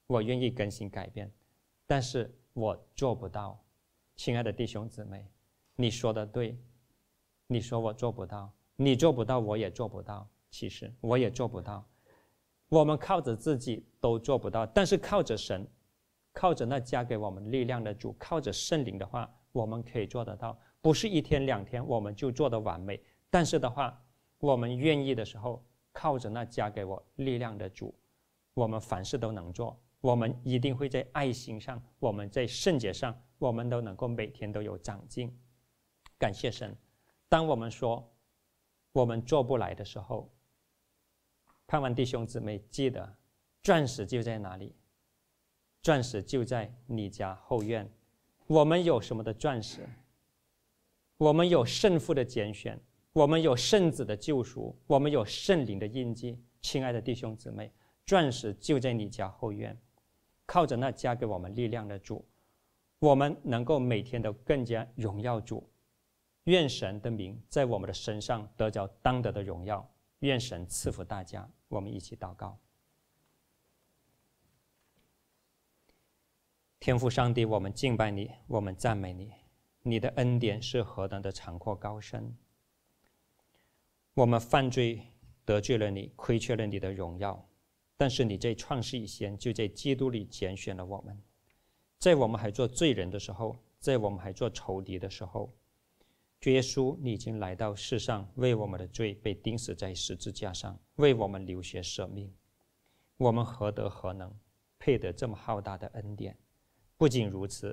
我愿意更新改变，但是我做不到。亲爱的弟兄姊妹，你说的对，你说我做不到，你做不到，我也做不到。其实我也做不到，我们靠着自己都做不到，但是靠着神，靠着那加给我们力量的主，靠着圣灵的话，我们可以做得到。不是1天2天我们就做得完美，但是的话，我们愿意的时候，靠着那加给我力量的主，我们凡事都能做。我们一定会在爱心上，我们在圣洁上，我们都能够每天都有长进。感谢神。当我们说我们做不来的时候，盼望弟兄姊妹记得，钻石就在哪里？钻石就在你家后院。我们有什么的钻石？我们有圣父的拣选，我们有圣子的救赎，我们有圣灵的印记。亲爱的弟兄姊妹，钻石就在你家后院。靠着那加给我们力量的主，我们能够每天都更加荣耀主。愿神的名在我们的身上得着当得的荣耀。愿神赐福大家。我们一起祷告。天父上帝，我们敬拜你，我们赞美你，你的恩典是何等的长阔高深。我们犯罪得罪了你，亏缺了你的荣耀，但是你在创世以前就在基督里拣选了我们。在我们还做罪人的时候，在我们还做仇敌的时候，主耶稣，你已经来到世上，为我们的罪被钉死在十字架上，为我们流血舍命。我们何德何能配得这么浩大的恩典？不仅如此，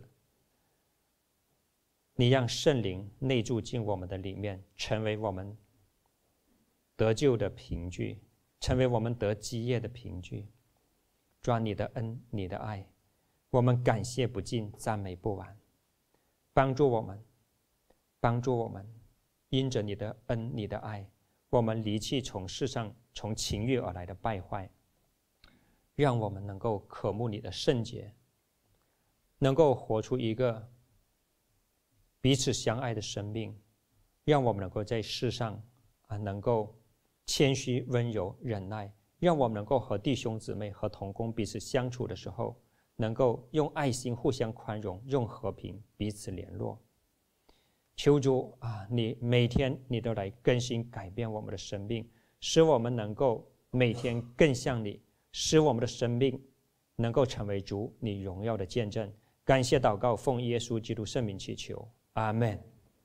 你让圣灵内住进我们的里面，成为我们得救的凭据，成为我们得基业的凭据。主啊，你的恩，你的爱，我们感谢不尽，赞美不完。帮助我们，帮助我们，因着你的恩，你的爱，我们离弃从世上从情欲而来的败坏，让我们能够渴慕你的圣洁，能够活出一个彼此相爱的生命，让我们能够在世上能够谦虚、温柔、忍耐，让我们能够和弟兄姊妹和同工彼此相处的时候，能够用爱心互相宽容，用和平彼此联络。求主你每天你都来更新改变我们的生命，使我们能够每天更像你，使我们的生命能够成为主你荣耀的见证。感谢祷告，奉耶稣基督圣名祈求，阿们。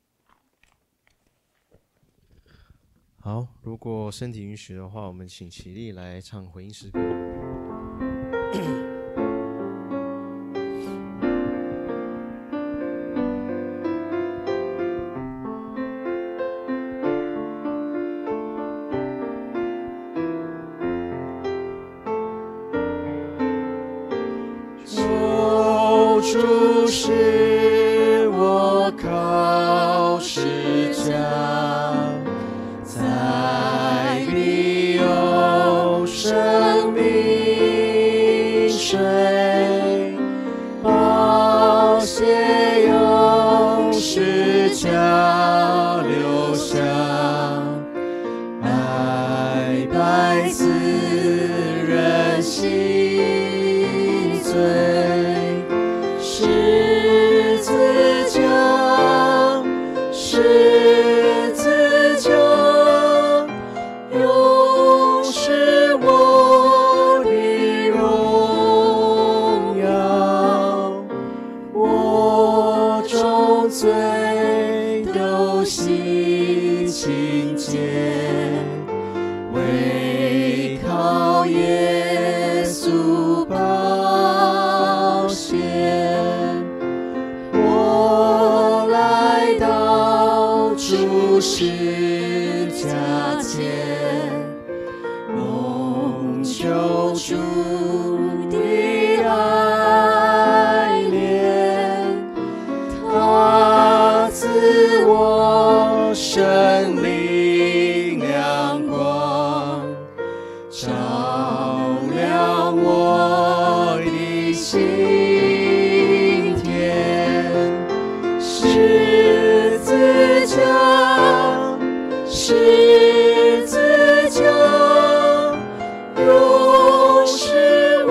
好，如果身体允许的话，我们请起立来唱回应诗歌。 主使我靠十架，在必有生命水，宝血用十架流下，白白滋润心醉。十字架永是我的荣耀，我众罪都洗清洁，唯靠耶稣宝血。主十架前，蒙救主的爱怜，他赐我生灵亮光，照亮我的心田。十字架，十字架，永是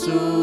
主